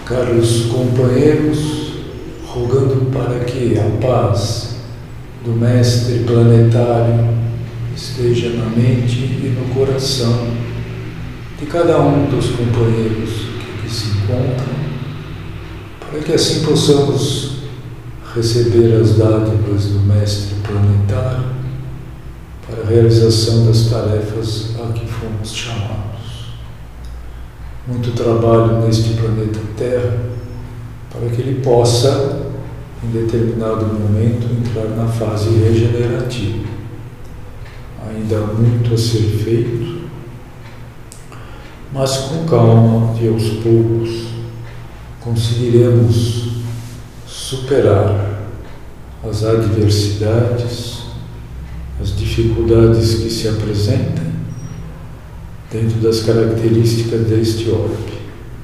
Caros companheiros, rogando para que a paz do Mestre Planetário esteja na mente e no coração de cada um dos companheiros que aqui se encontram, para que assim possamos receber as dádivas do Mestre Planetário para a realização das tarefas a que fomos chamados. Muito trabalho neste planeta Terra para que ele possa, em determinado momento, entrar na fase regenerativa. Ainda há muito a ser feito, mas com calma e aos poucos conseguiremos superar as adversidades, as dificuldades que se apresentam dentro das características deste orbe.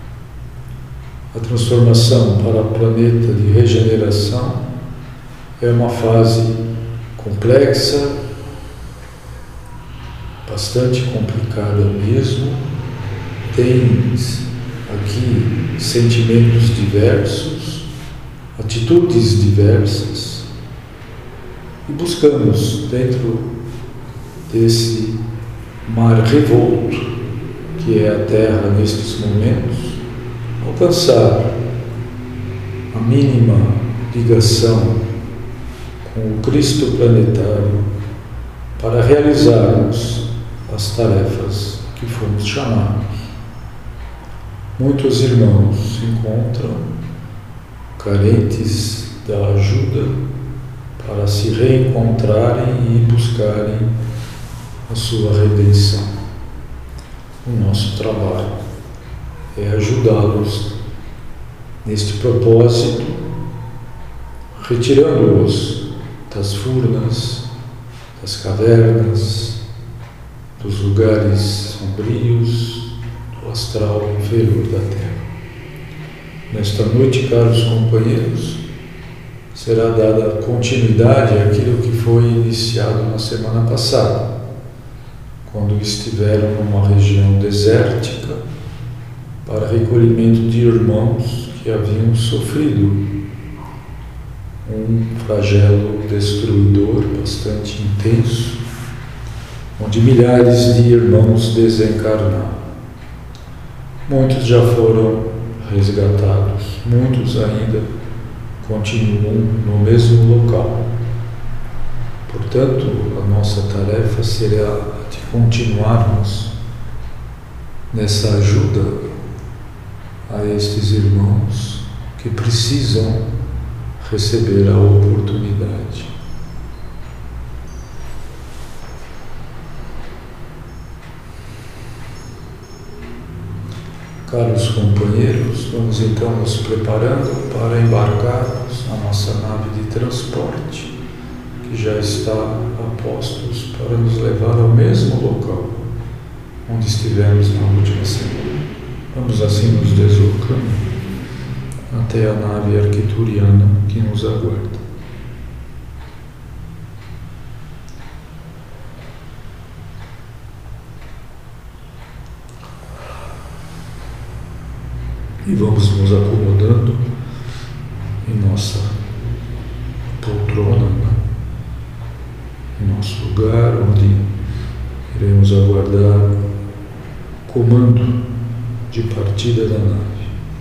A transformação para o planeta de regeneração é uma fase complexa, bastante complicada mesmo. Tem aqui sentimentos diversos, atitudes diversas, e buscamos dentro desse mar revolto que é a Terra nestes momentos, alcançar a mínima ligação com o Cristo planetário para realizarmos as tarefas que fomos chamados. Muitos irmãos se encontram carentes da ajuda para se reencontrarem e buscarem a sua redenção. O nosso trabalho é ajudá-los neste propósito, retirando-os das furnas, das cavernas, dos lugares sombrios, do astral inferior da Terra. Nesta noite, caros companheiros, será dada continuidade àquilo que foi iniciado na semana passada, quando estiveram numa região desértica para recolhimento de irmãos que haviam sofrido um flagelo destruidor bastante intenso, onde milhares de irmãos desencarnaram. Muitos já foram resgatados, muitos ainda continuam no mesmo local. Portanto, a nossa tarefa será de continuarmos nessa ajuda a estes irmãos que precisam receber a oportunidade. Caros companheiros, vamos então nos preparando para embarcarmos na nossa nave de transporte, que já está a postos para nos levar ao mesmo local onde estivemos na última semana. Vamos assim nos deslocando até a nave arquituriana que nos aguarda. E vamos nos acomodando em nossa poltrona, em nosso lugar, onde iremos aguardar comando de partida da nave.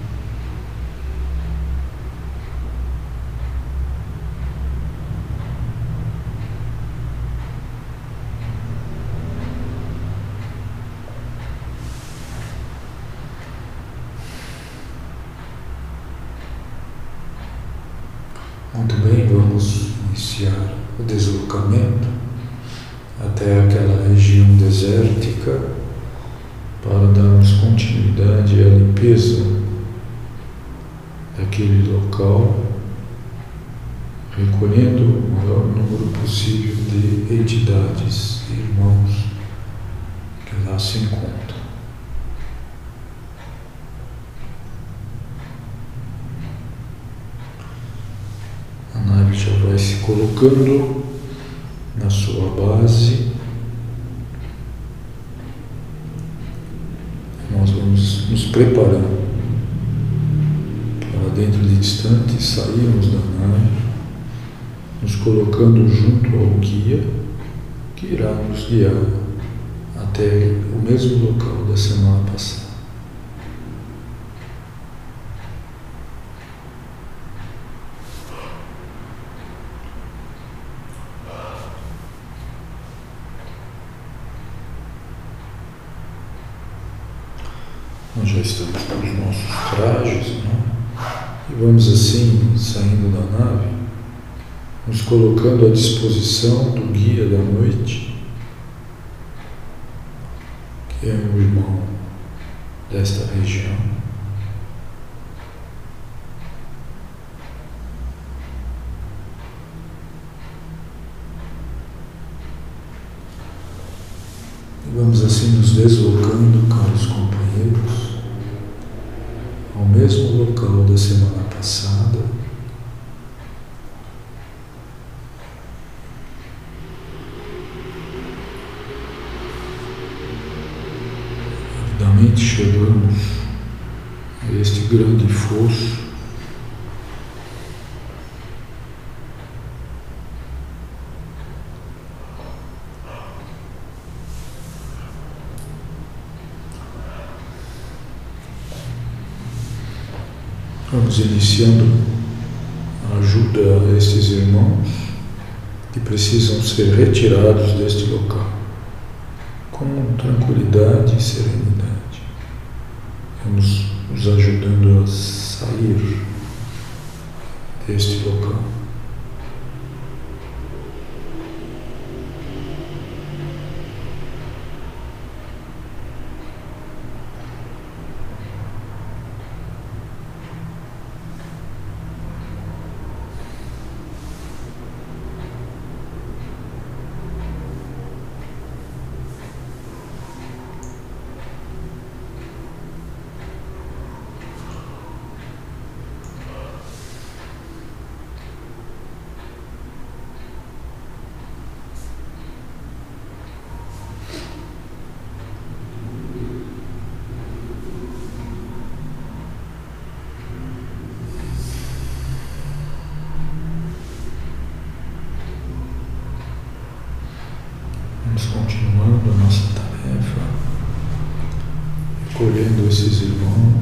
Muito bem, vamos iniciar o deslocamento até aquela região desértica para darmos continuidade à limpeza daquele local, recolhendo o maior número possível de entidades e irmãos que lá se encontram. A nave já vai se colocando na sua base. Nós vamos nos preparando dentro de instantes, saímos da nave, nos colocando junto ao guia, que irá nos guiar até o mesmo local da semana passada. Nós já estamos com os nossos trajes, né? E vamos assim, saindo da nave, nos colocando à disposição do guia da noite, que é um irmão desta região. E vamos assim nos deslocando, caros companheiros, ao mesmo local da semana passada, rapidamente chegamos a este grande fosso, vamos iniciando a ajuda a estes irmãos que precisam ser retirados deste local com tranquilidade e serenidade. Vamos nos ajudando a sair deste local. Vamos continuando a nossa tarefa, recolhendo esses irmãos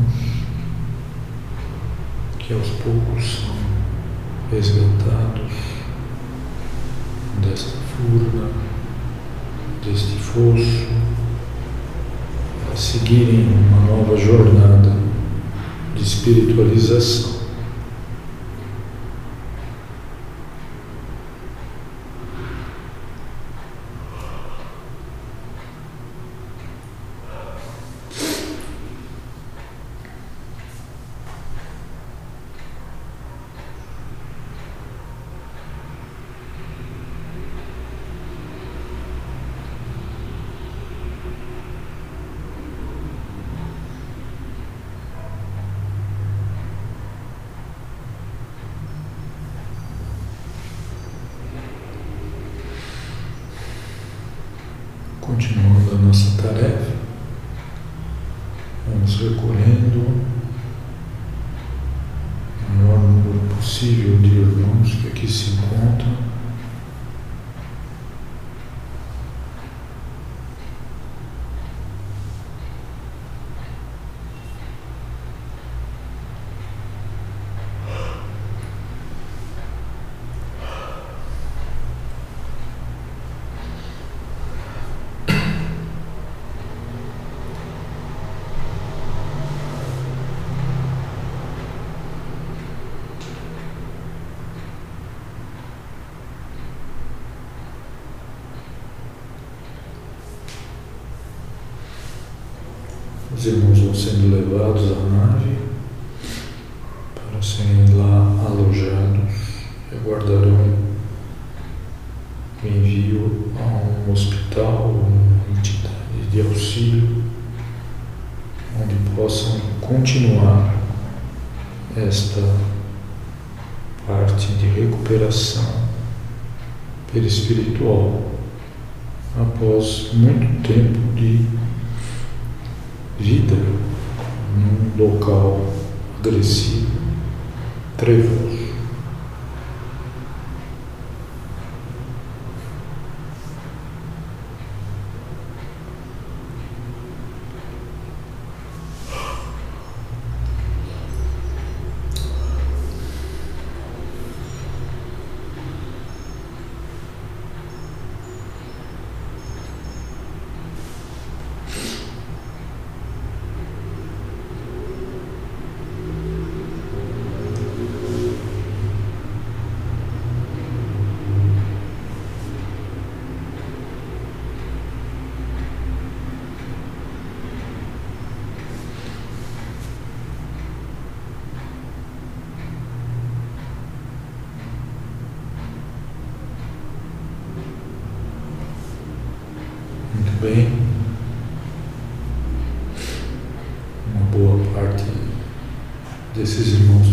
que aos poucos são resgatados desta furna, deste fosso, para seguirem uma nova jornada de espiritualização. Continuando a nossa tarefa, vamos recolhendo o maior número possível de irmãos que aqui se encontram. Os irmãos vão sendo levados à nave para serem lá alojados e aguardarão o envio a um hospital, uma entidade de auxílio, onde possam continuar esta parte de recuperação perispiritual após muito tempo de vida num local agressivo trevoso. Muito bem, uma boa parte desses irmãos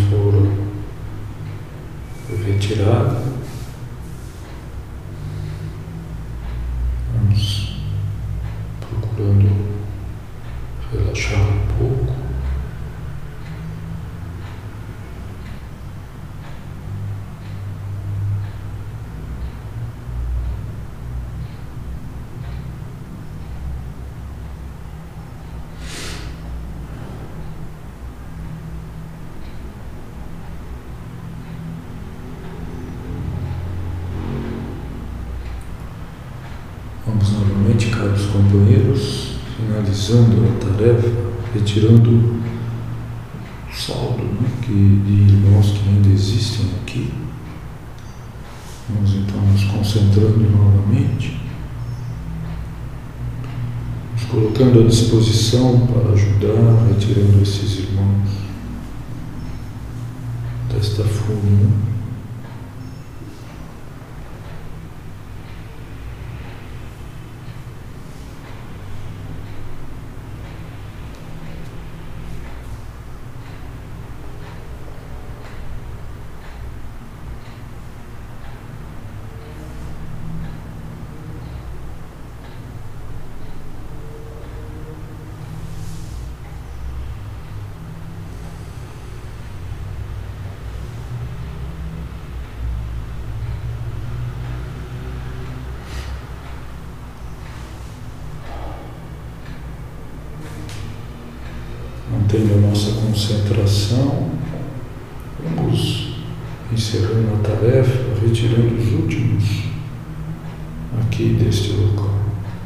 foi retirada. Vamos procurando relaxar um pouco. Vamos novamente, caros companheiros, finalizando a tarefa, retirando o saldo de irmãos que ainda existem aqui. Vamos então nos concentrando novamente, nos colocando à disposição para ajudar, retirando esses irmãos desta fúria. Mantendo a nossa concentração, vamos encerrando a tarefa, retirando os últimos aqui deste local.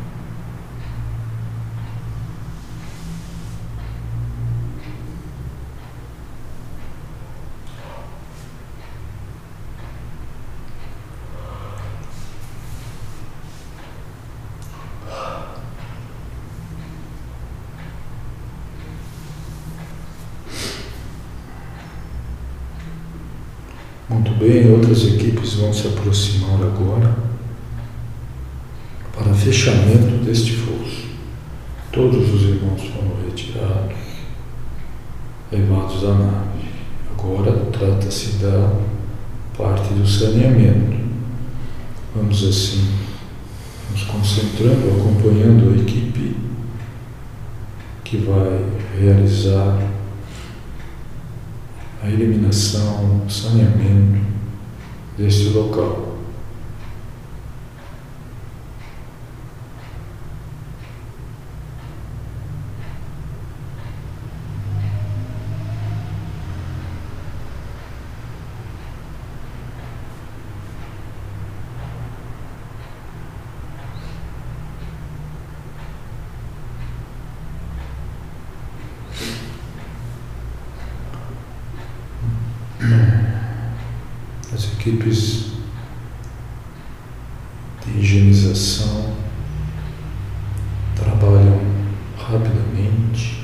Muito bem, outras equipes vão se aproximar agora para fechamento deste fosso. Todos os irmãos foram retirados, levados à nave. Agora trata-se da parte do saneamento. Vamos assim, nos concentrando, acompanhando a equipe que vai realizar a eliminação, o saneamento deste local. As equipes de higienização trabalham rapidamente.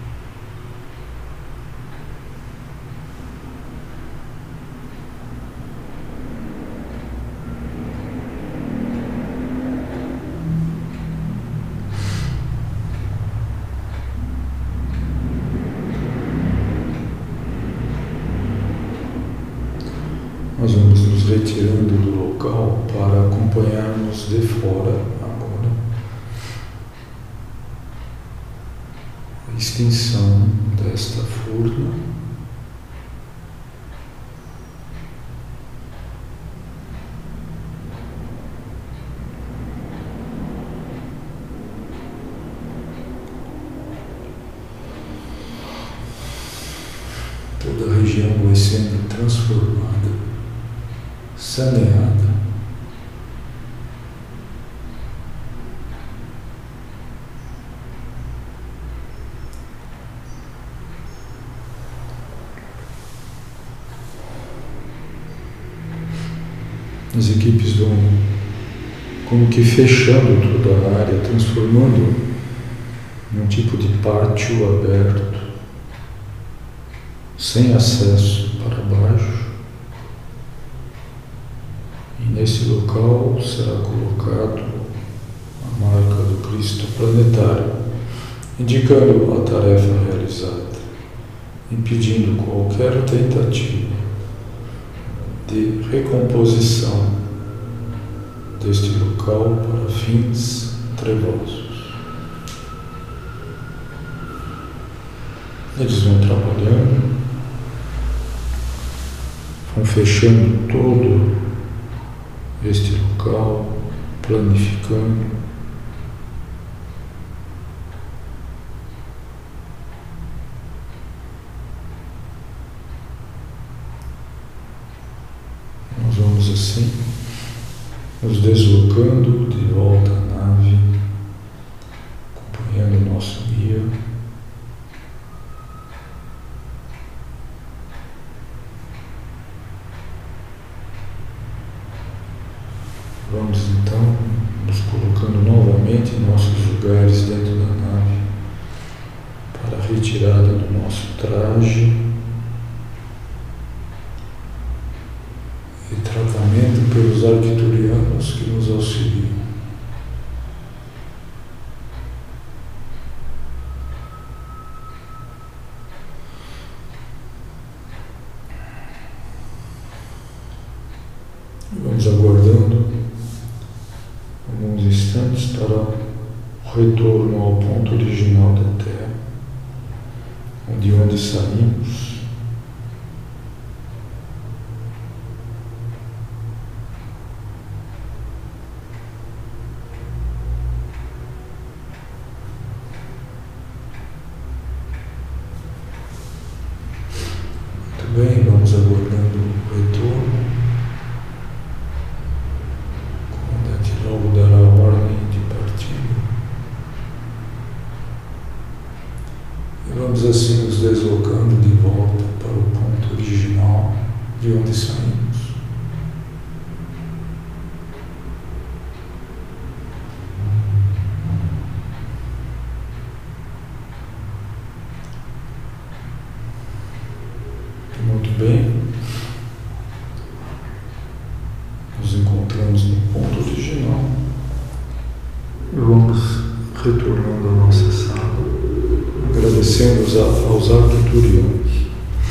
Nós vamos nos retirando do local para acompanharmos de fora agora a extinção desta furna toda a região vai sendo transformada, saneada. As equipes vão como que fechando toda a área, transformando num tipo de pátio aberto, sem acesso para baixo. E nesse local será colocado a marca do Cristo planetário, indicando a tarefa realizada, impedindo qualquer tentativa de recomposição deste local para fins trevosos. Eles vão trabalhando, vão fechando todo este local, planificando. Nós vamos assim, nos deslocando de volta à nave, acompanhando o nosso guia. Vamos então nos colocando novamente em nossos lugares dentro da nave para a retirada do nosso traje e tratamento pelos arcturianos que nos auxiliam. Vamos aguardando alguns instantes para o retorno ao ponto original da Terra, de onde saímos. Muito bem, vamos aguardando o retorno. Logo dará a ordem de partida. E vamos assim nos deslocando de volta para o ponto original de onde saímos. Muito bem. Nos encontramos no ponto original e vamos retornando à nossa sala, agradecendo aos arcturianos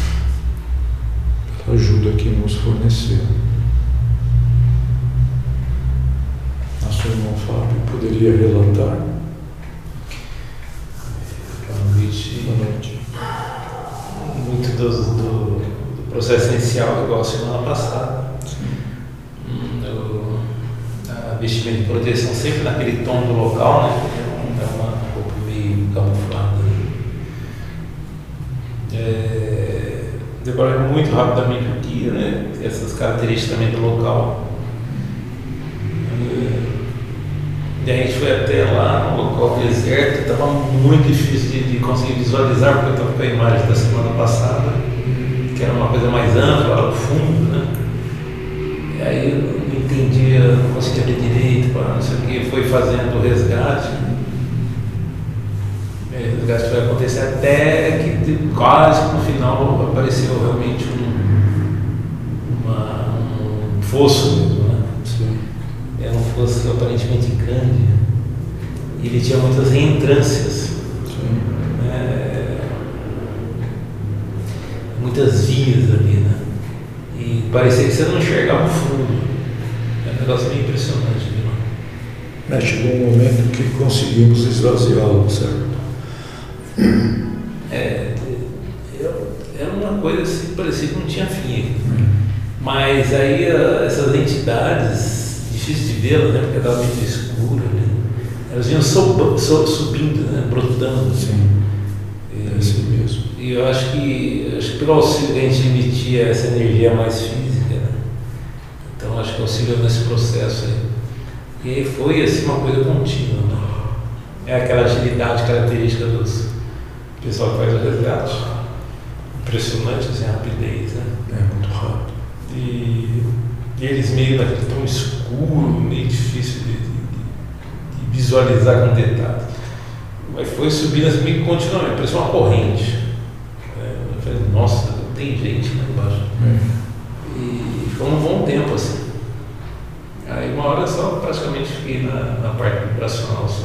pela ajuda que nos forneceram. Nosso irmão Fábio poderia relatar? Boa noite. Boa noite. Muito do processo essencial, igual a semana passada. Vestimento de proteção sempre naquele tom do local, né? É uma roupa meio camuflada. Decorei muito rapidamente o guia, né? Essas características também do local. E a gente foi até lá no local deserto, estava muito difícil de conseguir visualizar, porque eu estava com a imagem da semana passada, que era uma coisa mais ampla, lá no fundo, né? E aí eu não entendia, não conseguia ver direito, não sei o que, foi fazendo o resgate. O resgate foi acontecer até que quase no final apareceu realmente um fosso mesmo, né? Sim. Era um fosso aparentemente grande. E ele tinha muitas reentrâncias. Muitas vias ali, né? E parecia que você não enxergava o fundo. É um negócio bem impressionante, viu? Chegou um momento que conseguimos esvaziá-lo, certo? Era uma coisa assim, parecia que não tinha fim. Mas aí essas entidades, difícil de vê-las, né? Porque estava muito escura, né? Elas vinham subindo, né? Brotando. Sim, é assim mesmo. E eu acho que pelo auxílio que a gente emitia, essa energia mais física, né? Então acho que auxiliou nesse processo aí. E aí foi assim uma coisa contínua, né? É aquela agilidade característica dos pessoal que faz o resgate. Impressionante assim, a rapidez, né? É muito rápido. E eles meio naquele tão escuro, meio difícil de visualizar com detalhe. Mas foi subindo assim meio continuamente, parecia uma corrente. Eu falei, nossa, tem gente lá embaixo. E ficou um bom tempo assim. Aí uma hora só praticamente fiquei na parte vibracional só.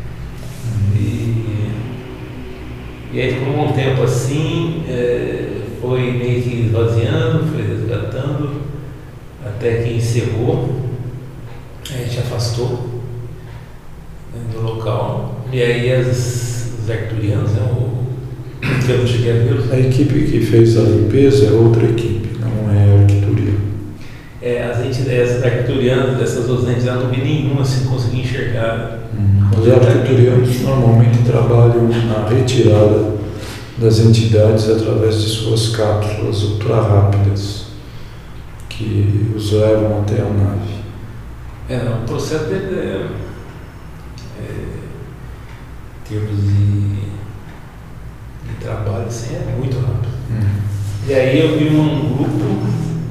E aí ficou um bom tempo assim, foi meio que esvaziando, foi resgatando, até que encerrou, a gente afastou, né, do local. E aí os arcturianos, né, que eu não cheguei a ver. A equipe que fez a limpeza é outra equipe, não é arcturiana. As arcturianas, dessas duas entidades, eu não vi nenhuma assim conseguir enxergar. Os arcturianos normalmente trabalham na retirada das entidades através de suas cápsulas ultra rápidas que os levam até a nave. O processo dele em termos de trabalho assim, é muito rápido. E aí eu vi um grupo,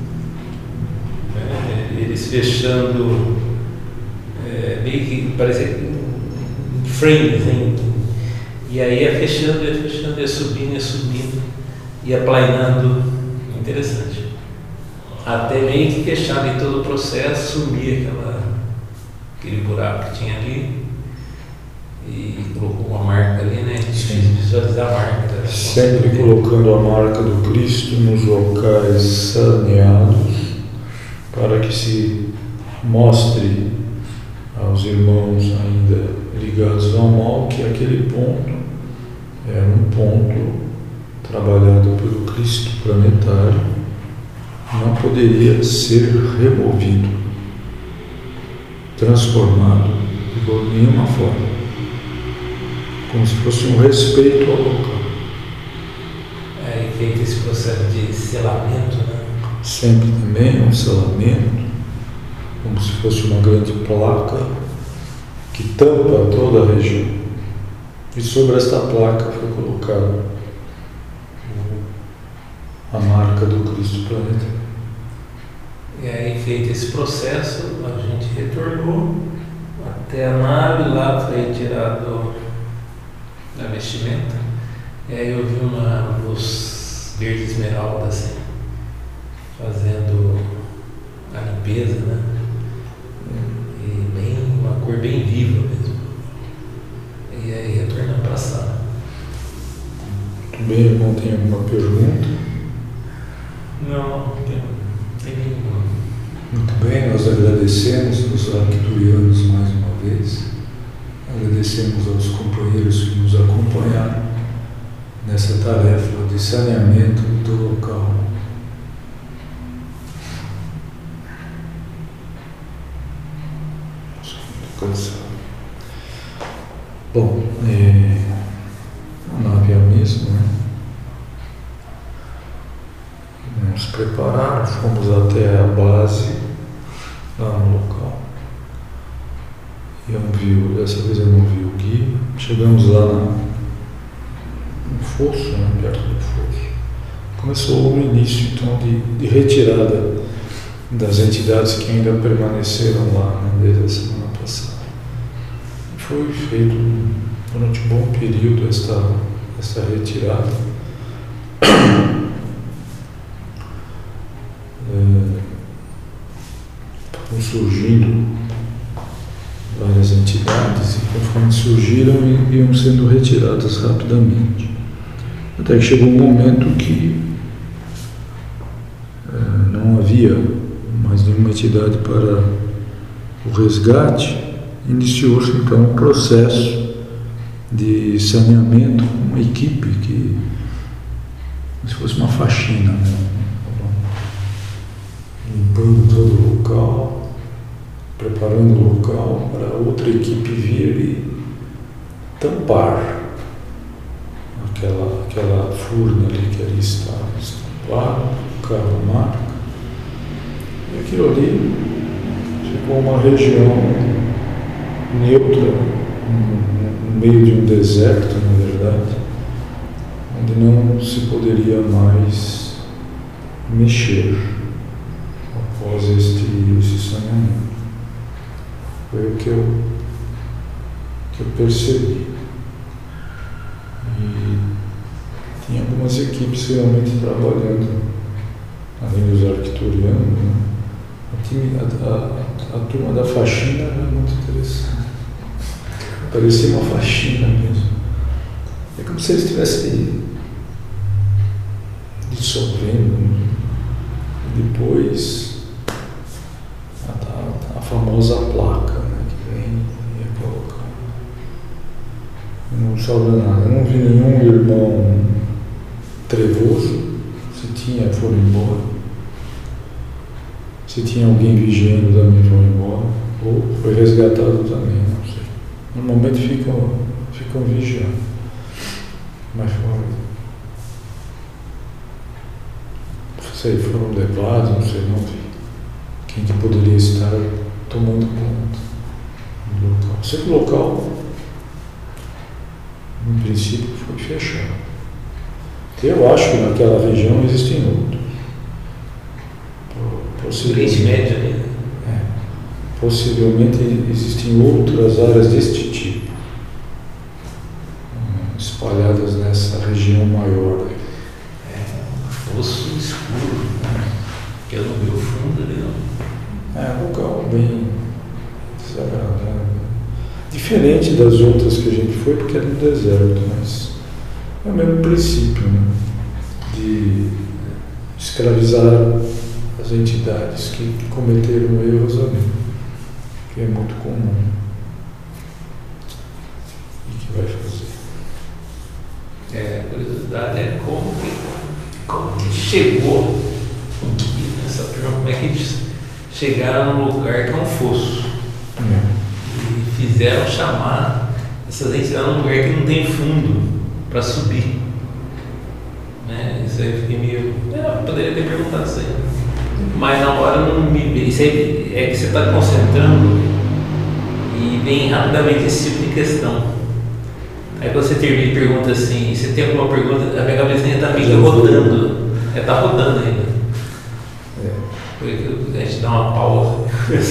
eles fechando, meio que parecia frames, hein? E aí ia fechando, ia subindo, ia planeando. Interessante. Até meio que fechar em todo o processo, sumir aquele buraco que tinha ali e colocou uma marca ali, né? Difícil visualizar a marca. Sempre colocando a marca do Cristo nos locais saneados para que se mostre aos irmãos ainda ligados ao mal que aquele ponto era um ponto trabalhado pelo Cristo planetário, não poderia ser removido, transformado de nenhuma forma, como se fosse um respeito ao local. E feito esse processo de selamento, né? Sempre também um selamento, como se fosse uma grande placa que tampa toda a região. E sobre esta placa foi colocada a marca do Cristo planetário. E aí, feito esse processo, a gente retornou até a nave, lá foi retirado a vestimenta. E aí eu vi uma luz verde esmeralda assim, fazendo a limpeza, né? E uma cor bem viva mesmo. E aí retornando para a sala. Muito bem, irmão, tem alguma pergunta? Não tem nenhuma. Muito bem, nós agradecemos os arcturianos mais uma vez, agradecemos aos companheiros que nos acompanharam nessa tarefa de saneamento do local. Estou cansado. Bom, a nave é a mesma, né? Nos prepararam, fomos até a base, lá no local. Dessa vez eu não vi o guia. Chegamos lá no fosso, né, perto do fosso. Começou o início, então, de retirada das entidades que ainda permaneceram lá, né, desde a semana passada. Foi feito durante um bom período essa retirada. Foram surgindo várias entidades e conforme surgiram iam sendo retiradas rapidamente. Até que chegou um momento que não havia mais nenhuma entidade para o resgate. Iniciou-se então um processo de saneamento, uma equipe que, como se fosse uma faxina, né? Limpando todo o local, preparando o local para outra equipe vir e tampar aquela furna ali que ali está estampado, o carro marca. E aquilo ali ficou uma região neutra, no meio de um deserto, na verdade, onde não se poderia mais mexer após esse sonhamento. Foi o que eu percebi. E tinha algumas equipes realmente trabalhando, além dos arcturianos, né? A turma da faxina era muito interessante. Parecia uma faxina mesmo. É como se eles estivessem dissolvendo, né? E depois a famosa placa, né, que vem e é colocada. Não sobra nada. Eu não vi nenhum irmão trevoso. Se tinha, foram embora. Se tinha alguém vigiando, também foi embora. Ou foi resgatado também, não sei. Normalmente ficam vigiando. Mas foram levados, não sei, não vi quem que poderia estar tomando conta do local. Sei que o local, no princípio, foi fechado. Eu acho que naquela região existem outros. Oriente Médio, né? Possivelmente existem outras áreas deste tipo, espalhadas nessa região maior. Um fosso escuro, né? Que eu não vi o fundo ali, não. É um local bem desagradável. Diferente das outras que a gente foi, porque era no deserto, mas é o mesmo princípio, né? De escravizar as entidades que cometeram erros ali, que é muito comum. E que vai fazer? A curiosidade é como que chegou nessa turma, como é que eles chegaram num lugar que é um fosso. E fizeram chamar essas entidades num lugar que não tem fundo para subir. Né? Isso aí eu fiquei meio. Eu poderia ter perguntado isso aí. Mas na hora não me. Isso aí é que você está concentrando e vem rapidamente esse tipo de questão. Aí quando você termina e pergunta assim, você tem alguma pergunta, a minha cabeça ainda está meio rodando. Está rodando ainda. Porque a gente dá uma pausa.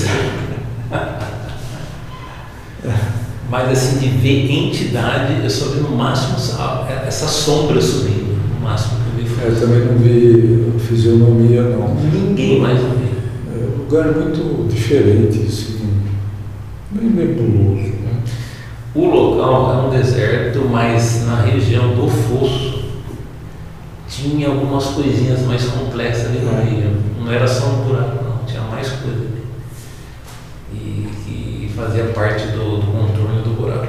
Mas assim, de ver entidade, eu só vi no máximo essa sombra subindo. No máximo que eu vi foi. Eu também não vi fisionomia, não. Ninguém mais viu. É um lugar muito diferente, assim, bem nebuloso, né? O local é um deserto, mas na região do fosso tinha algumas coisinhas mais complexas ali no meio. Não era só um buraco, não, tinha mais coisa ali. E que fazia parte do contorno do buraco.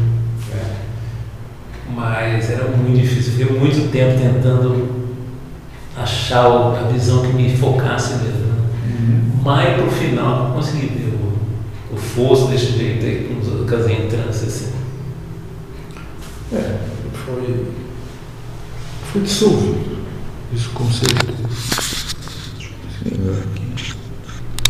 Mas era muito difícil, fiquei muito tempo tentando achar a visão que me focasse mesmo. Mas pro final eu consegui ver o fosso desse jeito aí, com as entranças assim. Foi dissolvido. Isso com certeza. Deixa eu ver aqui.